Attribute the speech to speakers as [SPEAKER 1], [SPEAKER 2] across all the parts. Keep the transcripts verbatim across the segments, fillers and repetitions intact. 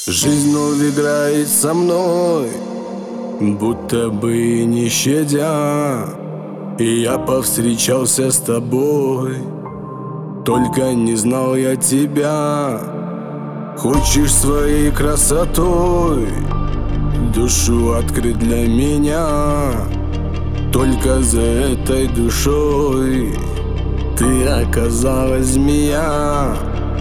[SPEAKER 1] Жизнь вновь играет со мной, будто бы не щадя. И я повстречался с тобой, только не знал я тебя. Хочешь своей красотой душу открыть для меня, только за этой душой ты оказалась змея.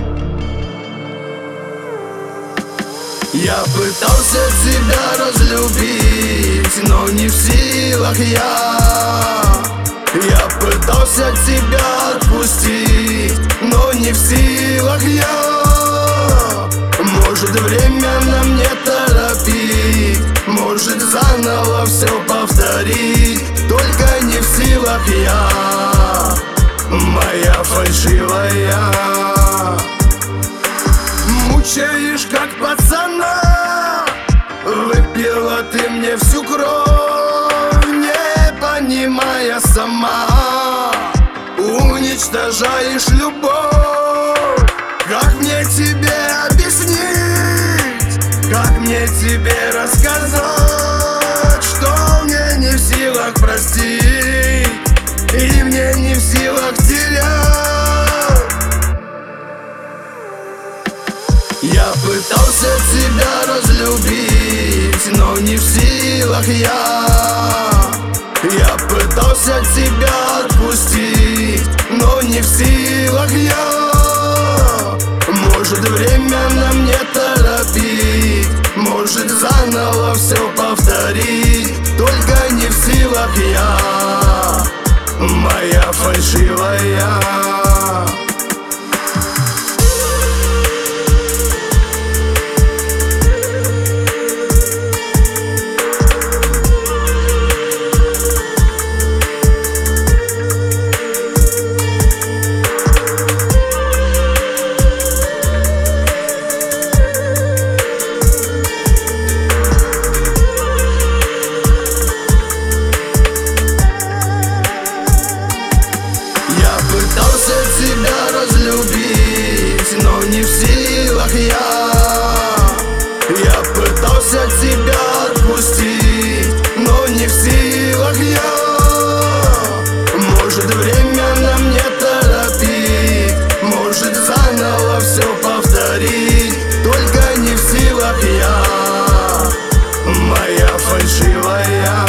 [SPEAKER 1] Я пытался тебя разлюбить, но не в силах я. Я пытался тебя отпустить, но не в силах я. Может, время нам не торопить, может, заново все повторить, только не в силах я, моя фальшивая. Мучаешь, как пацана, выпила ты мне всю кровь, не понимая сама. Уничтожаешь любовь. Как мне тебе объяснить, как мне тебе рассказать, что мне не в силах простить и мне не в силах терять. Я пытался тебя разлюбить, но не в силах я. Я пытался тебя отпустить, но не в силах я. Может, время нам не торопить, может, заново все повторить, только не в силах я, моя фальшивая. Пытался тебя разлюбить, но не в силах я. Я пытался тебя отпустить, но не в силах я. Может, время нам не торопить, может, заново все повторить, только не в силах я, моя фальшивая.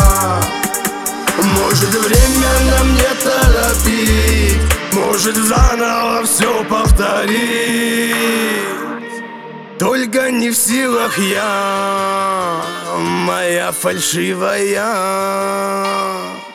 [SPEAKER 1] Может, время нам не торопить, может, заново все повторить, только не в силах я, моя фальшивая.